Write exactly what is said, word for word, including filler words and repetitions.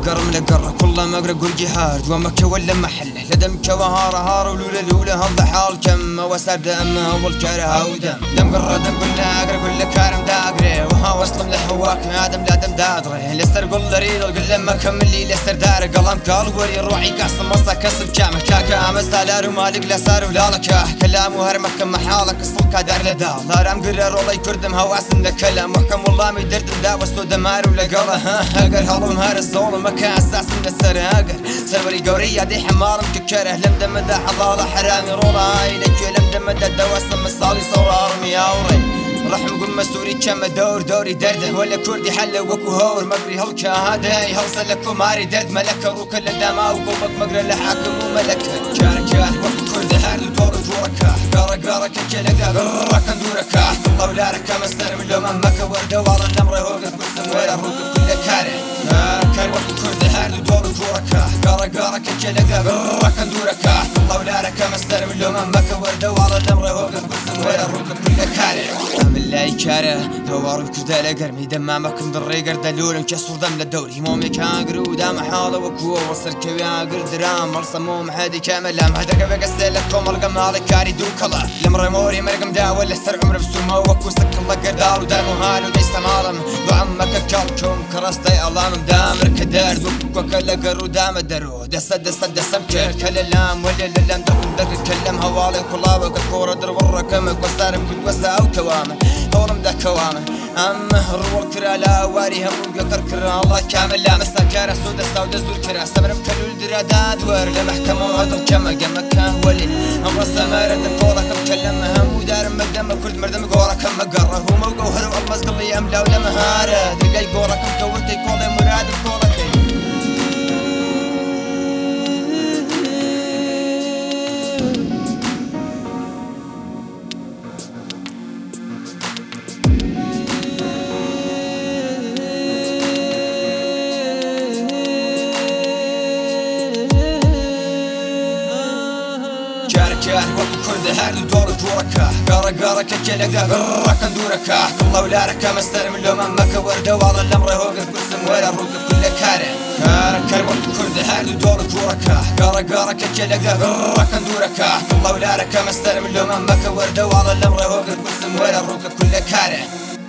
قرم لقرة كل ما اقرا قول جهاد ومكة ولا محله لدم كوهار هار ولولا لولا هذا حال كم وسرد اما اول كره ودم دم قرة دم قلنا اقرا قول لك كارم داقري وها وصل لحواك ادم لا دم دادري لسر قول دريد قل لما كمل لي لسر دار قلم قال وري روحي قاسم مصا كسب كامه كاكا مسالار ومالك لا صار ولا لك كلام وهرمك كم حالك الصلك دار لدا لا رام قرر والله كردم هواسن كلام محكم والله ما يدردم دا وسط دمار ولا قله اقر هضم هار الصول مكان اساس من السر اقر سروري قوريه دي حمار مككره لم دم دا حضاله حرامي رولا هاي لك لم دم دا دواسم مصالي صور ارمي اوري رحم قم سوري كم دور دوري درده ولا كردي حل وكو هور مقري هلك هادي هوصل لكم هاري درد ملك روك الدما وقومك مقري لحاكم وملك كان كان وقت كردي هارد دور دورك قارا قارا كجلقا قرا كندورك الله ولا رك مستر من لوم مكة ورده ورا الامر هو قد قسم ولا روك كل كاره كان وقت كردي هارد دور دورك قارا قارا كجلقا قرا كندورك الله ولا رك مستر من لوم مكة ورده ورا الامر هو قد قسم ولا روك كل كاره لا يكاره دوار كذا لقرمي دمامكم دري قرد لولم كسر دم للدوري مومي كان قرو دام حاله وكو وصر كويا قرد درام مرسموم حدي كامل لام هدرك بقسل لكم القم هذا كاري دوكلا لمر موري مرقم دا ولا سر عمر بسومه وكو سك الله قردار ودار مهال ودي سمالم وعمك كالكم كرستي الله دامر كدار دوك كلا قرو دام درو دس دس دس كل اللام ولا للام دكم دك كلم هوالي كلها وكور در وركم وصار كنت وسا او كوامه هورم دا كوامه أمه الرول كرا لا واري هم يقر كرا الله كامل لا مسا كارا سودا سودا زور كرا سمرم كلول درا دادور لمحكمة وهدر كما قم كان ولي أمر سمارة الكورة كم كلم هم ودار مقدم كرد مردم قورا كم مقرر هو موقو هرو المز قلي أملا ولا مهارة دقاي قورا كم كورتي كولي مراد الكورة كان وقت كرد هارد دور دورك قارا قارا كجلقا قرا كندورك الله ولا رك مستر من لوم مكة ورده والله الامر هو قد قسم ولا روك كل كاره كان كان وقت كرد هارد دور دورك قارا قارا كجلقا قرا كندورك الله ولا رك مستر من لوم مكة ورده والله الامر هو قد قسم ولا روك كل كاره